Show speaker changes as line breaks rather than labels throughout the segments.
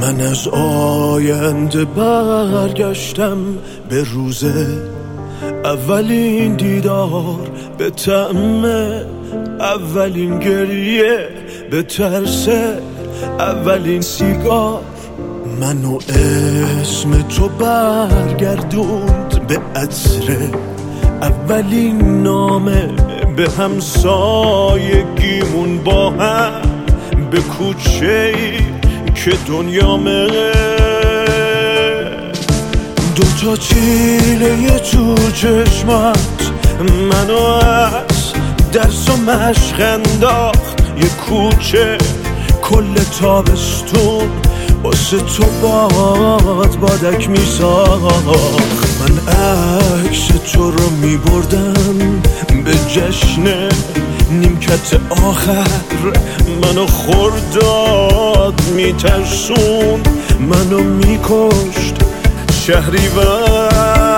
من از آینده برگشتم به روز اولین دیدار، به طعم اولین گریه، به ترس اولین سیگار. منو اسم تو برگردوند به عطر اولین نامه، به همسایگیمون با هم، به کوچه‌ای که دنیامه. دوتا تیله تو چشمات منو از درس و مشق انداخت، یه کوچه کل تابستون واسه تو بادک میساخت. من عکس تو رو میبردم به جشن نیمکت آخر، منو خرداد میترسون، منو میکشت شهریور.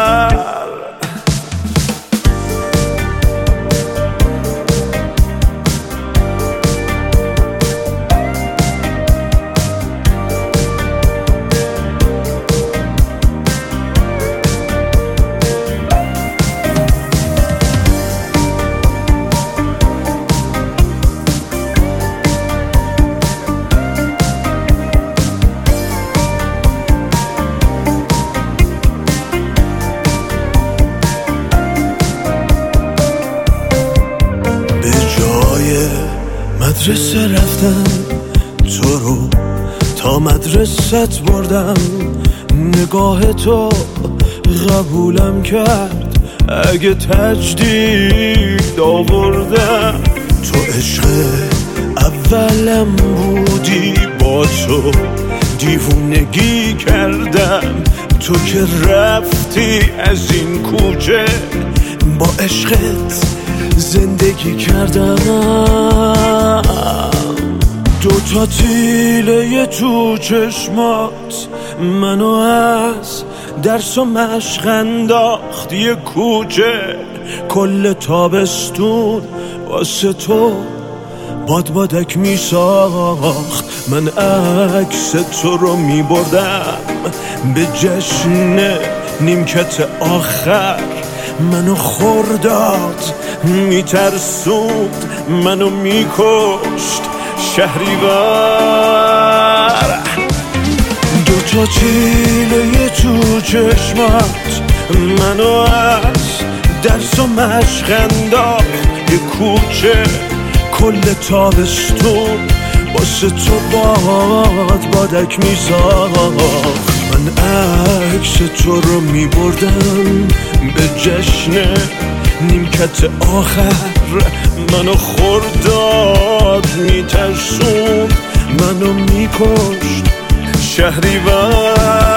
مدرسه رفتم تو رو تا مدرست بردم، نگاه تو قبولم کرد اگه تجدید آوردم. تو عشق اولم بودی، با تو دیوونگی کردم، تو که رفتی از این کوچه با عشقت زندگی کردم. دوتا تیله تو چشمات منو از درس و مشق انداخت، یه کوچه کل تابستون واسه تو بادک میساخت. من عکس تو رو میبردم به جشن نیمکت آخر، منو خرداد میترسوند، منو میکشت شهریور. دوتا تیله تو چشمات منو از درس و مشق انداخت، یه کوچه کل تابستون واسه تو بادک میساخت. من عکس تو رو میبردم به جشن نیمکت آخر، منو خرداد میترسوند، منو میکشت شهریور.